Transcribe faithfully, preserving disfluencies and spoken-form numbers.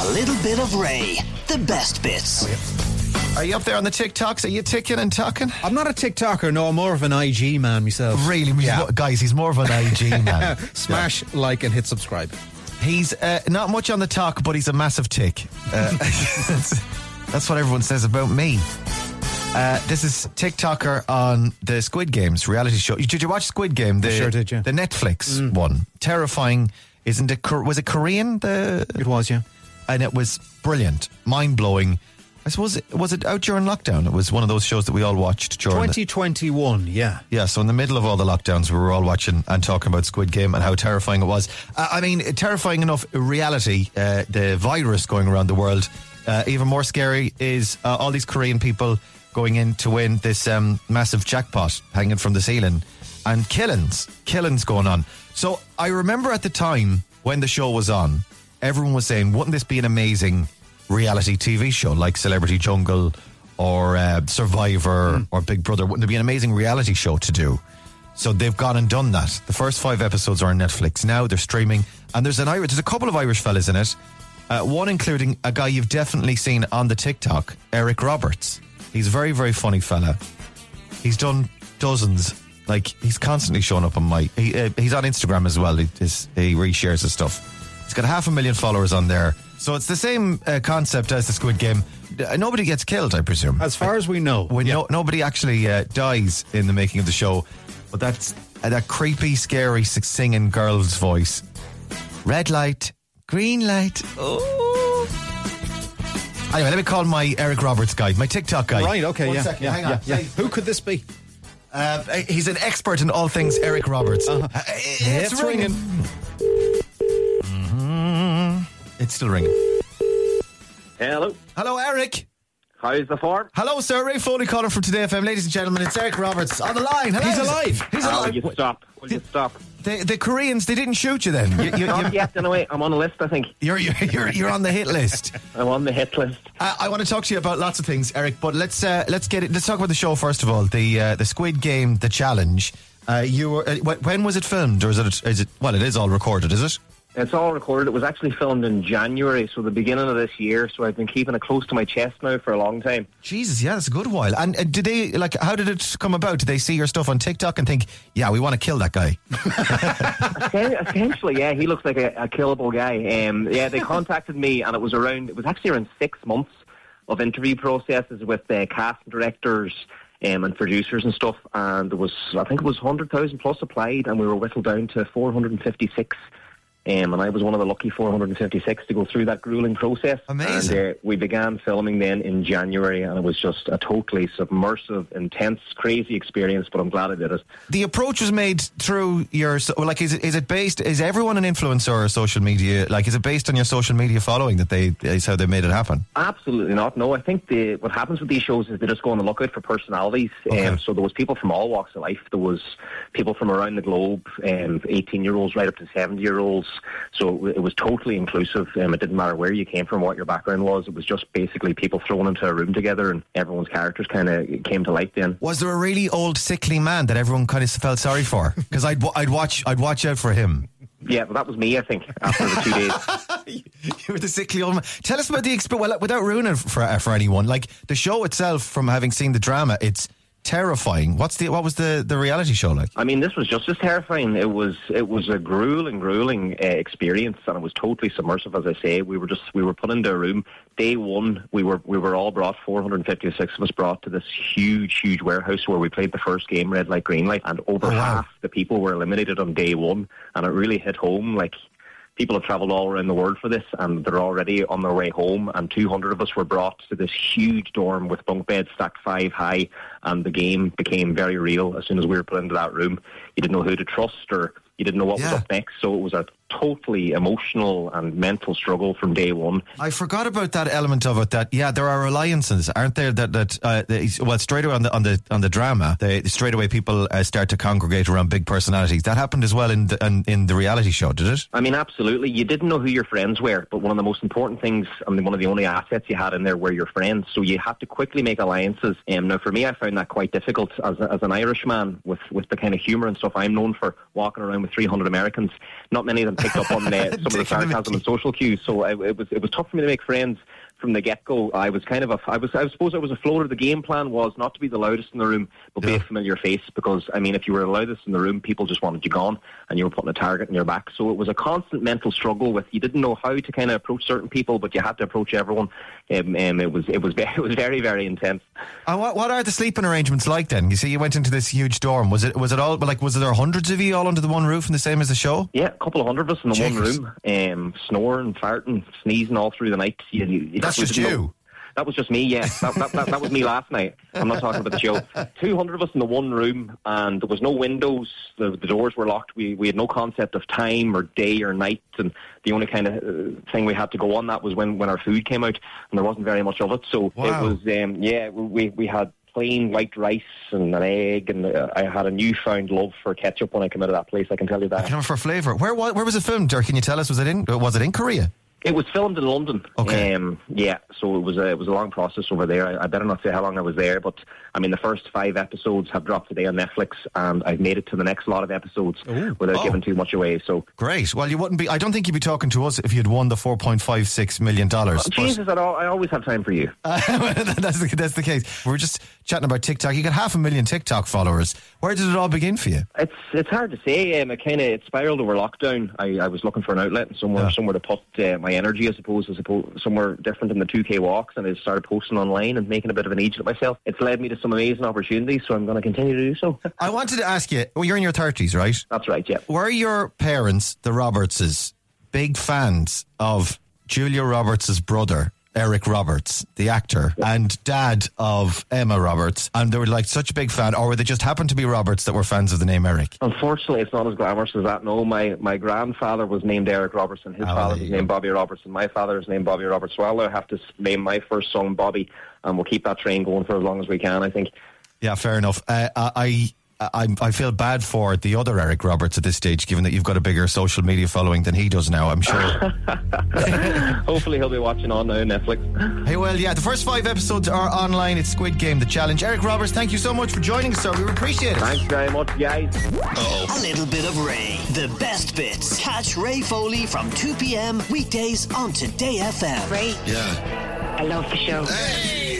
A little bit of Ray. The best bits. Are you up there on the TikToks? Are you ticking and talking? I'm not a TikToker, no, I'm more of an I G man myself. Really? Yeah. Guys, he's more of an I G man. Smash, yeah. like, and hit subscribe. He's uh, not much on the talk, but he's a massive tick. Uh, that's, that's what everyone says about me. Uh, this is TikToker on the Squid Games reality show. Did you watch Squid Game? The, I sure did, yeah. The Netflix mm. one. Terrifying. Isn't it? Was it Korean? The It was, yeah. And it was brilliant. Mind-blowing. I suppose, it, was it out during lockdown? It was one of those shows that we all watched during twenty twenty-one, the, yeah. Yeah, so in the middle of all the lockdowns, we were all watching and talking about Squid Game and how terrifying it was. Uh, I mean, terrifying enough reality, uh, the virus going around the world. Uh, even more scary is uh, all these Korean people going in to win this um, massive jackpot hanging from the ceiling. And killings, killings going on. So I remember at the time when the show was on, everyone was saying, wouldn't this be an amazing reality T V show like Celebrity Jungle or uh, Survivor mm. or Big Brother? Wouldn't it be an amazing reality show to do? So they've gone and done that. The first five episodes are on Netflix now. They're streaming, and there's an Irish, there's a couple of Irish fellas in it. Uh, one including a guy you've definitely seen on the TikTok, Eric Roberts. He's a very, very funny fella. He's done dozens. Like, he's constantly showing up on my... He, uh, he's on Instagram as well. He, he reshares his stuff. He's got half a million followers on there. So it's the same uh, concept as the Squid Game. Uh, nobody gets killed, I presume. As far as we know. We yeah. no, nobody actually uh, dies in the making of the show. But that's uh, that creepy, scary, singing girl's voice. Red light, green light. Oh. Anyway, let me call my Eric Roberts guy, my TikTok guy. Right, okay, One yeah. second, yeah, hang on. yeah, yeah. Who could this be? Uh, he's an expert in all things Eric Roberts. Uh-huh. Uh, it's, it's ringing. ringing. Mm-hmm. It's still ringing. Hello. Hello, Eric. How's the form? Hello, sir. Ray Foley calling from Today F M. Ladies and gentlemen, it's Eric Roberts on the line. Hello. He's alive. He's oh, alive. Will you stop? Will you stop? The, the Koreans, they didn't shoot you then. You, you, Not you, yet, anyway. I'm on the list, I think. You're, you're, you're, you're on the hit list. I'm on the hit list. Uh, I want to talk to you about lots of things, Eric, but let's uh, let's get it. Let's talk about the show first of all. The uh, the Squid Game, the challenge. Uh, you were, uh, when was it filmed, or is it? Is it? Well, it is all recorded, is it? It's all recorded. It was actually filmed in January, so the beginning of this year. So I've been keeping it close to my chest now for a long time. Jesus, yeah, that's a good while. And uh, did they like? How did it come about? Did they see your stuff on TikTok and think, yeah, we want to kill that guy? Essentially, yeah, he looks like a, a killable guy. Um, yeah, they contacted me, and it was around. It was actually around six months of interview processes with the uh, casting directors um, and producers and stuff. And there was, I think, it was one hundred thousand plus applied, and we were whittled down to four hundred fifty-six. Um, and I was one of the lucky four hundred fifty-six to go through that grueling process. Amazing. And uh, we began filming then in January, and it was just a totally submersive, intense, crazy experience, but I'm glad I did it. The approach was made through your, like, is it, is it based, is everyone an influencer or social media? Like, is it based on your social media following that they, is how they made it happen? Absolutely not, no. I think the, what happens with these shows is they just go on the lookout for personalities. Okay. Um, so there was people from all walks of life. There was people from around the globe, um, eighteen-year-olds right up to seventy-year-olds. So it was totally inclusive. Um, it didn't matter where you came from, what your background was. It was just basically people thrown into a room together, and everyone's characters kind of came to light then. Was there a really old, sickly man that everyone kind of felt sorry for? Because I'd, I'd, watch, I'd watch out for him. Yeah, well, that was me, I think, after the two days. You were the sickly old man. Tell us about the experience, well, without ruining it for, uh, for anyone. Like, the show itself, from having seen the drama, it's terrifying. What's the what was the, the reality show like? I mean, this was just as terrifying. It was it was a grueling, grueling uh, experience, and it was totally submersive. As I say, we were just we were put into a room. Day one, we were we were all brought. four hundred fifty-six of us brought to this huge, huge warehouse where we played the first game, red light, green light, and over oh, wow. half the people were eliminated on day one, and it really hit home. Like, people have travelled all around the world for this, and they're already on their way home, and two hundred of us were brought to this huge dorm with bunk beds stacked five high, and the game became very real as soon as we were put into that room. You didn't know who to trust, or you didn't know what yeah. was up next, so it was a totally emotional and mental struggle from day one. I forgot about that element of it. That yeah, there are alliances, aren't there? That that uh, they, well, straight away on the on the on the drama, they, straight away people uh, start to congregate around big personalities. That happened as well in the in, in the reality show, did it? I mean, absolutely. You didn't know who your friends were, but one of the most important things, I mean, one of the only assets you had in there were your friends. So you had to quickly make alliances. Um, now, for me, I found that quite difficult as a, as an Irishman with with the kind of humour and stuff I'm known for, walking around with with three hundred Americans. Not many of them picked up on uh, some of the sarcasm and social cues, so it, it was it was tough for me to make friends from the get-go. I was kind of a, I was, I suppose I was a floater. The game plan was not to be the loudest in the room, but yeah. be a familiar face, because, I mean, if you were the loudest in the room, people just wanted you gone, and you were putting a target in your back. So it was a constant mental struggle with, you didn't know how to kind of approach certain people, but you had to approach everyone. Um, um, it was, it was, it was very, very intense. And what, what are the sleeping arrangements like then? You see, you went into this huge dorm. Was it, was it all, like, was there hundreds of you all under the one roof and the same as the show? Yeah, a couple of hundred of us in the Jeez. one room, um, snoring, farting, sneezing all through the night. You, you, That's just you? Know. That was just me, yeah. That, that, that, that was me last night. I'm not talking about the show. two hundred of us in the one room, and there was no windows. The, the doors were locked. We we had no concept of time or day or night, and the only kind of uh, thing we had to go on that was when, when our food came out, and there wasn't very much of it. So wow. it was, um, yeah, we, we had plain white rice and an egg, and uh, I had a newfound love for ketchup when I came out of that place, I can tell you that. I can for flavour. Where, where was it filmed, or can you tell us? Was it in, was it in Korea? It was filmed in London. Okay. Um, yeah, so it was a it was a long process over there. I, I better not say how long I was there, but I mean the first five episodes have dropped today on Netflix, and I've made it to the next lot of episodes Ooh. without oh. giving too much away. So great. Well, you wouldn't be. I don't think you'd be talking to us if you'd won the four point five six million dollars. Oh, Jesus, I always have time for you. Uh, that's the that's the case. We were just chatting about TikTok. You got half a million TikTok followers. Where did it all begin for you? It's it's hard to say. Um, it kind of it spiraled over lockdown. I, I was looking for an outlet and somewhere yeah. somewhere to put uh, my energy, I suppose. I suppose somewhere different than the two K walks, and I started posting online and making a bit of an agent of myself. It's led me to some amazing opportunities, so I'm going to continue to do so. I wanted to ask you, well, you're in your thirties, right? That's right, yeah. Were your parents, the Robertses, big fans of Julia Roberts' brother, Eric Roberts, the actor, yeah. and dad of Emma Roberts, and they were like such a big fan, or were they just happened to be Roberts that were fans of the name Eric? Unfortunately, it's not as glamorous as that. No, my, my grandfather was named Eric Robertson, his oh, father was named Bobby Robertson, my father is named Bobby Roberts. So I'll have to name my first son Bobby, and we'll keep that train going for as long as we can, I think. Yeah, fair enough. Uh, I... I, I feel bad for the other Eric Roberts at this stage, given that you've got a bigger social media following than he does now, I'm sure. Hopefully he'll be watching on now on Netflix. Hey, well, yeah, the first five episodes are online. It's Squid Game, The Challenge. Eric Roberts, thank you so much for joining us, sir. We appreciate it. Thanks very much, guys. Uh-oh. A little bit of Ray. The best bits. Catch Ray Foley from two p.m. weekdays on Today F M. Ray. Yeah. I love the show. Hey!